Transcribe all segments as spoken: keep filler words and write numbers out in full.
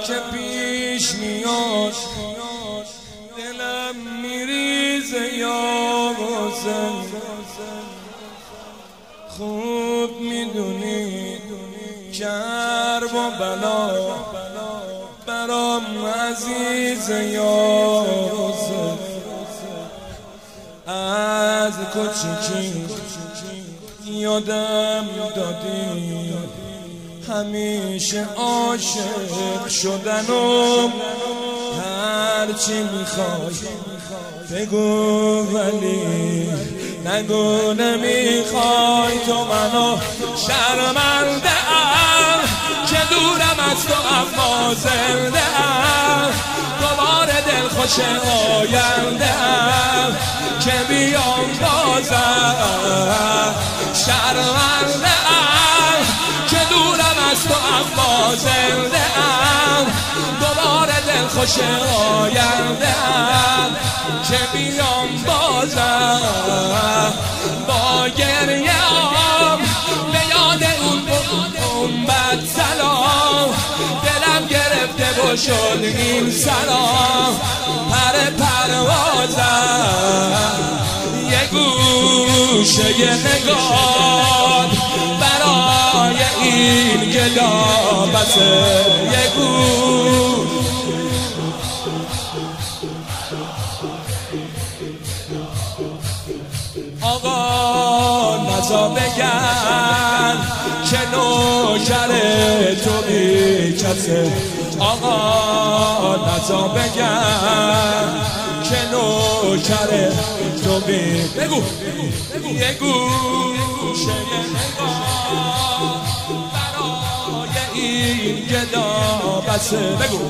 که پیش میاد دلم میریزه یا حسین. خوب میدونی کرب و بلا برام عزیزه یا حسین. از کوچیکی یادم دادی همیشه عاشق شدنم. هرچی میخوای بگو ولی نگو نمیخوای. تو منو شرمنده ام که دورم از تو اما زنده ام. دوباره دلخوش آینده ام که بیام بازم. شرمنده ام که دورم از تو اما زنده ام. دوباره دلخوش آینده ام که بیام بازم. با گریه ام به یاد اون اون بد سلام دلم گرفته و شد این سلام. پر پروازم یه گوشه یه نگاه برای این گدا بسه. یه گوش آقا نزا بگن که نوکر تو بی کسه. آقا نزا بگن که نوکر تو بی بگو یه گوشه یه نگاه برای این گدا بسه. بگو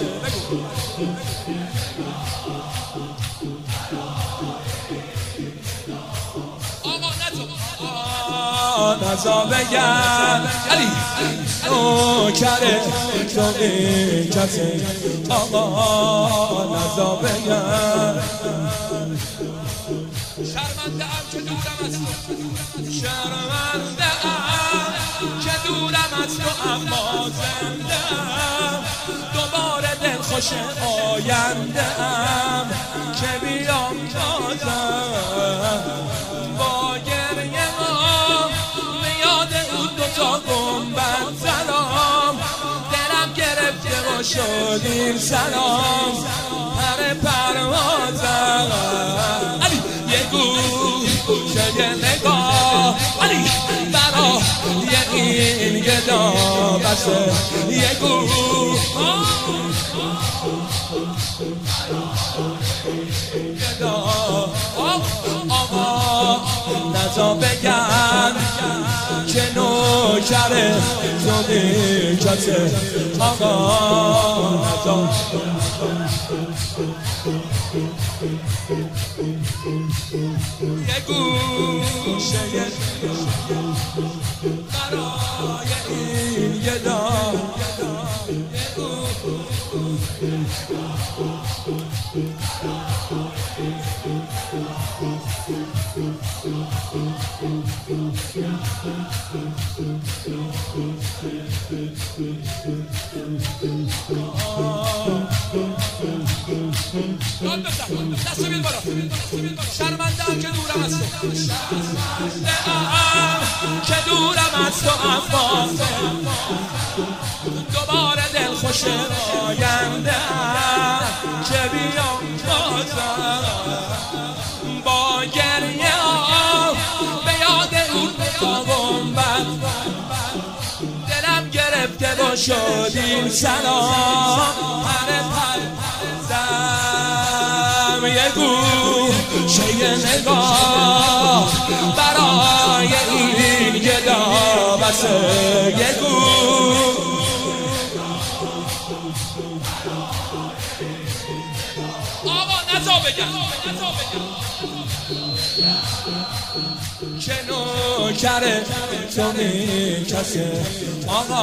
نزا بگن علی نوکر تو بی کسه. آقا نزا بگن شرمنده ام که دورم از تو. شرمنده ام که دورم از تو اما زنده ام. دوباره دلخوش آینده ام که بیام بازم. با گریه تا گنبد سلام دلم گرفته و شد این سلام. پر پروازم علی یه گوشه یه نگاه علی برای این گدا بسه. یه گوشه گدا آقا نزا بگن که نوکر تو بی کسه. آقا نزا یه گوشه برای این گدا. شرمنده ام که دورم از تو. شرمنده ام که دورم از تو اما دوباره دلخوش آینده ام که بیام بازم. با گریه ام به یاد اون گنبد دلم گرفته و شد این سلام. پر پر زم یه گوشه یه نگاه برای این گدا بسه. یه گوش آقا نزا بگن که نوکر تو بی کسه. آقا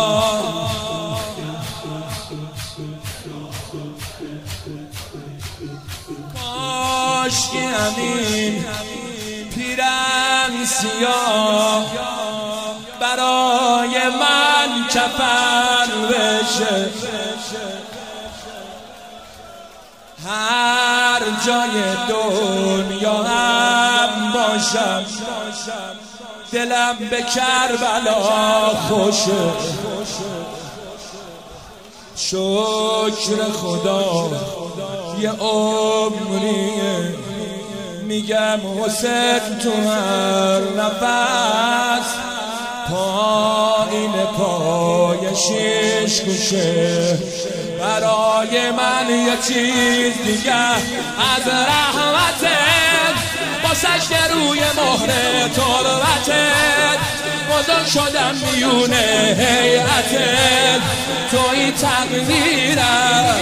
کاش که همین پیرن سیاه برای من کفن بشه، هر جای دنیا هم باشم دلم به کربلا خوشه. شکر خدا یه عمریه میگم حسین تو هر نفس پایین پای شیش کوشه. برای من یه چیز دیگه از رحمتت باسش که روی مهر تربتت بزرگ شدم میونه هیئتت. توی تقدیرم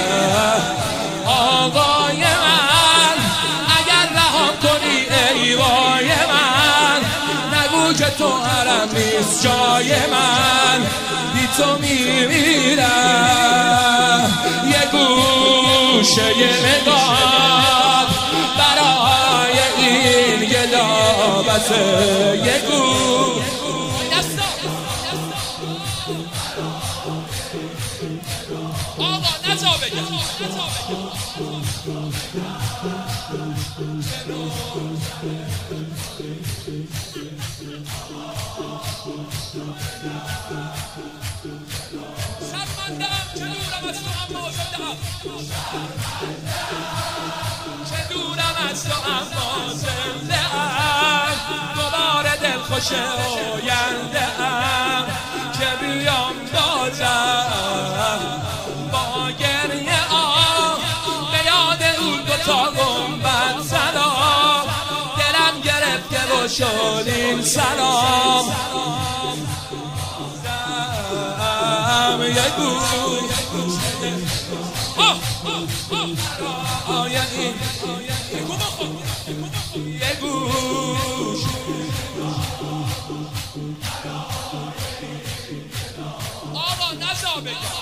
آقای من، اگر رهام کنی ای وای من، نگو که تو حرم نیست جای من، بی تو میمیرم. یه گوشه یه نگاه برای این گدابسه، یه گوش آقا نزا بگم شرمنده‌ام که دورم از تو اما زنده‌ام، که دورم از تو اما زنده‌ام. دوباره دلخوش آینده‌ام که بیام بازم با گریه آه به یاد اون دوتا گنبد سلام. دلم گرفته و شد این سلام. یه گوش یه گوش آقا نزا بگم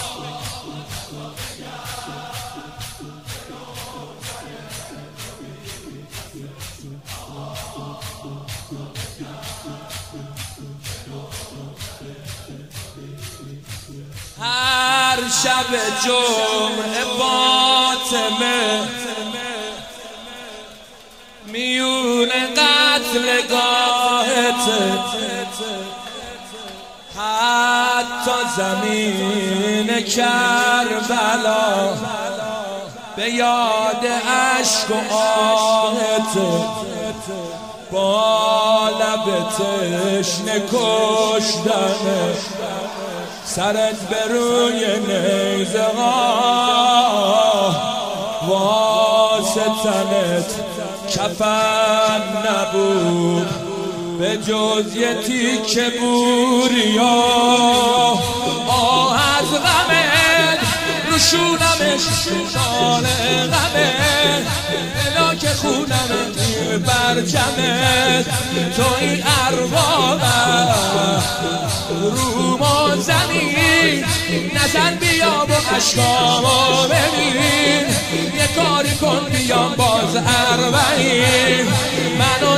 هر شب جمعه فاطمه میون قتلگاهت، حتی زمین کربلا به یاد عشق و آهت، با لب تشنه کشتنه سرت به روی نیزه ها، واسه تنت کفن نبود به جز یه تیکه بوریا. آه از غمت رو شونمش شال غمت، الا که خونمت برجمت. توی ارواقم رو ما زمین نزن بیا و عشقامو ببین. یه کاری کن بیام باز اربعین منو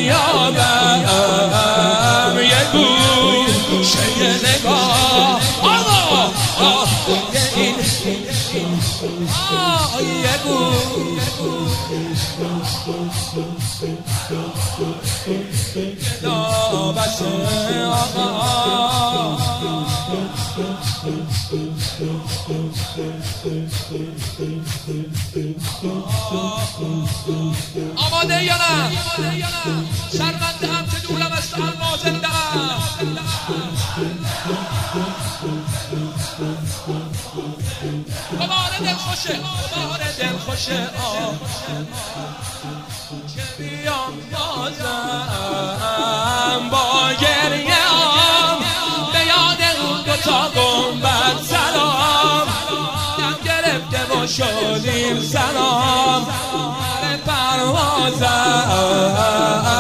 دریابم. یه گوشه یه نگاه آقا یه این آه یه گوش دابشه آقا آماده یا نه؟ شرمنده‌ام که دورم از تو اما زنده‌ام. دوباره دلخوشه دوباره دلخوشه آه که بیام بازم با گریه آم به یاد اون دوتا گنبد سلام. دم گرفته و شد این سلام پروازم